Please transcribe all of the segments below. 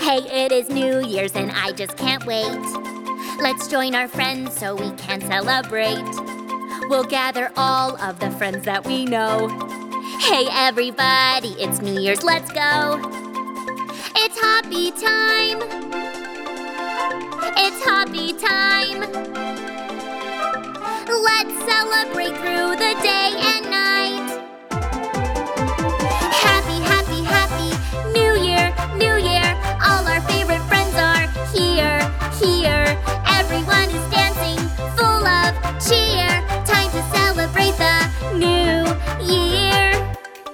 Hey, it is New Year's and I just can't wait. Let's join our friends so we can celebrate. We'll gather all of the friends that we know. Hey everybody, it's New Year's, let's go. It's happy time. It's happy time. Let's celebrate through the day and night. Happy, happy, happy New Year, New Year. All our favorite friends are here, here. Everyone is dancing, full of cheer. Time to celebrate the new year.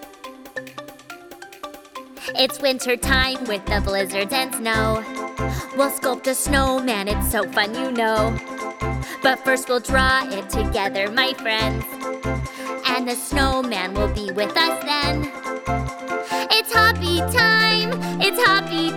It's winter time with the blizzards and snow. We'll sculpt a snowman, it's so fun, you know. But first we'll draw it together, my friends. And the snowman will be with us then. It's happy time, it's happy